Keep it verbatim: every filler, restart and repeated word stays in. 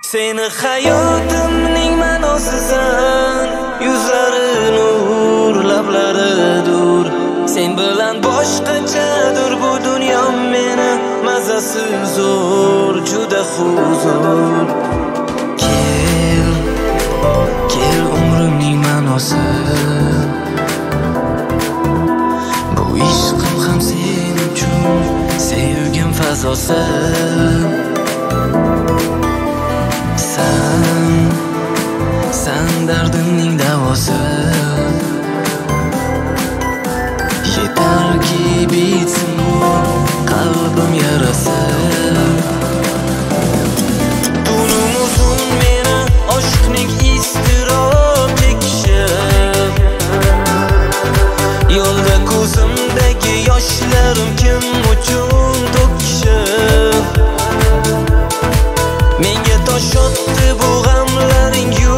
Seni hayotimning ma'nosisan, yuzlari nur, lablari dur. Sen bilan boshqachadir bu dunyo meni, mazasi zo'r, juda huzur. Kel, kel umrimning ma'nosi, bu ishqim ham sen uchun, sevgim fazosi. Sen, sen dardimning davosi. Yetarki bitsin qalbim yarasi. Tunim uzun meni oshqning iztirob chekishi. Yo'lda ko'zimdagi yoshlarim kim uchun to'kishi. Menga tosh otdi bu g'amlaring